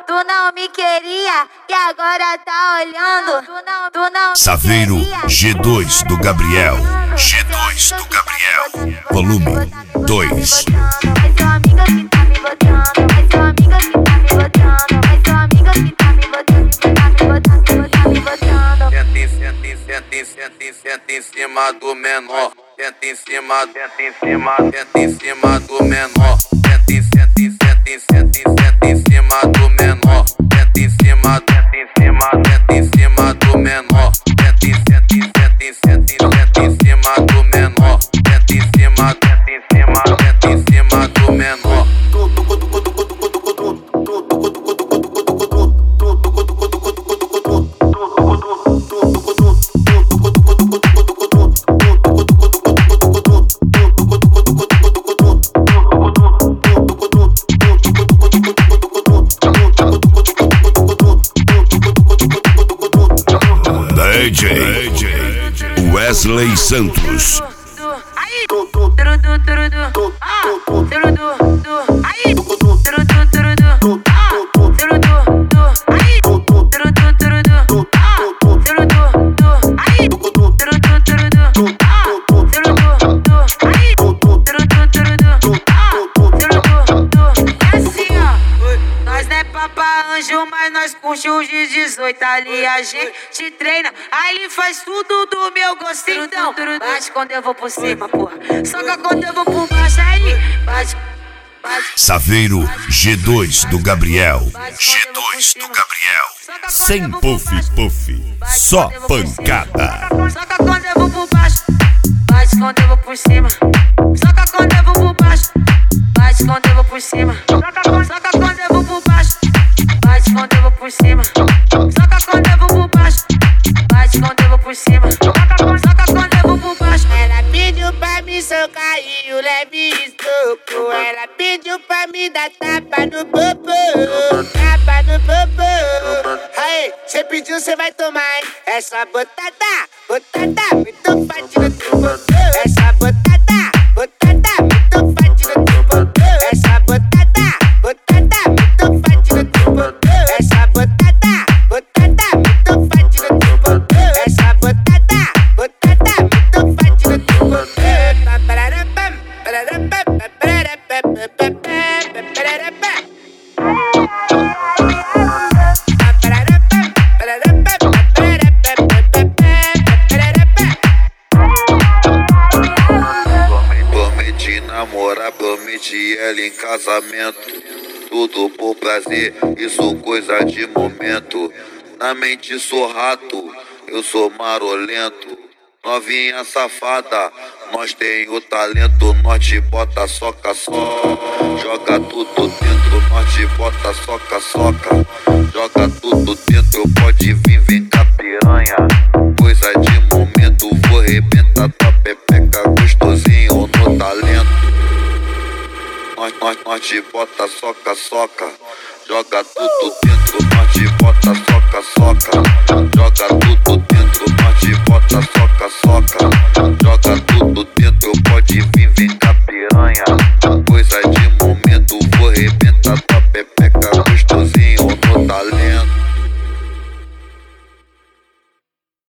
Tu não me queria e agora tá olhando. Tu não Saveiro G2 do Gabriel. G2 do Gabriel. Volume 2. Vai ser uma amiga que tá me botando. Vai ser uma amiga que tá me botando. Vai ser uma amiga que tá me botando. Tá me botando. Senta em cima do menor. Senta em cima do menor. Senta em cima do menor. Senta em cima do menor. Senta em cima do menor. Senta em cima do menor. DJ Wesley Santos. Mas nós curte os de 18 ali, a gente treina. Aí ele faz tudo do meu gosto, então bate quando eu vou por cima, porra. Soca quando eu vou por baixo, aí bate. Saveiro G2 do Gabriel. G2 do Gabriel. Sem puff, só pancada. Soca quando eu vou por baixo, bate quando eu vou por cima. Soca quando eu vou por baixo, bate quando eu vou por cima. Soca quando eu vou por baixo, bate quando eu vou por cima. Soca quando eu vou por baixo, bate quando eu vou por cima. Soca quando eu vou por baixo. Ela pediu pra me socar e o leve estoco. Ela pediu pra me dar tapa no popô. Tapa no popô. Aí, cê pediu, cê vai tomar, hein? Essa botada muito forte no teu popô. Essa botada muito forte no teu popô. Essa botada muito forte no teu popô. Essa botada muito forte no teu popô. Essa botada muito forte no teu popô. Prometi namorar, prometi ela em casamento. Tudo por prazer, isso coisa de momento. Na mente sou rato, eu sou marolento. Novinha safada, nós tem o talento. Nós te bota soca, joga tudo dentro. Nós te bota soca, joga tudo dentro. Pode vir, vem cá piranha. Coisa de momento, vou arrebentar tua pepeca gostosinho no talento. Nós te bota soca, joga tudo dentro. Nós te bota soca, joga tudo dentro. Nós te bota soca.